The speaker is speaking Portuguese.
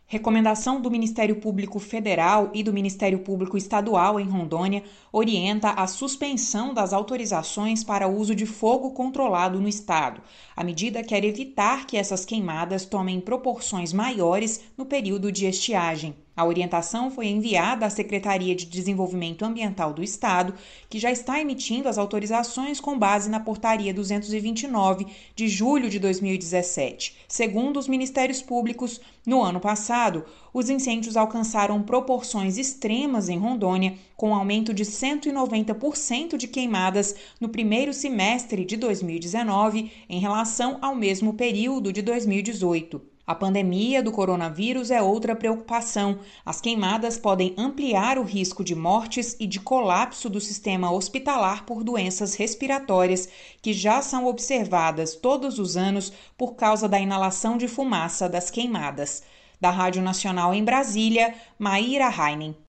Recomendação do Ministério Público Federal e do Ministério Público Estadual em Rondônia orienta a suspensão das autorizações para uso de fogo controlado no estado. A medida quer evitar que essas queimadas tomem proporções maiores no período de estiagem. A orientação foi enviada à Secretaria de Desenvolvimento Ambiental do Estado, que já está emitindo as autorizações com base na Portaria 229 de julho de 2017. Segundo os Ministérios Públicos, no ano passado, os incêndios alcançaram proporções extremas em Rondônia, com aumento de 190% de queimadas no primeiro semestre de 2019 em relação ao mesmo período de 2018. A pandemia do coronavírus é outra preocupação. As queimadas podem ampliar o risco de mortes e de colapso do sistema hospitalar por doenças respiratórias, que já são observadas todos os anos por causa da inalação de fumaça das queimadas. Da Rádio Nacional em Brasília, Maíra Heinen.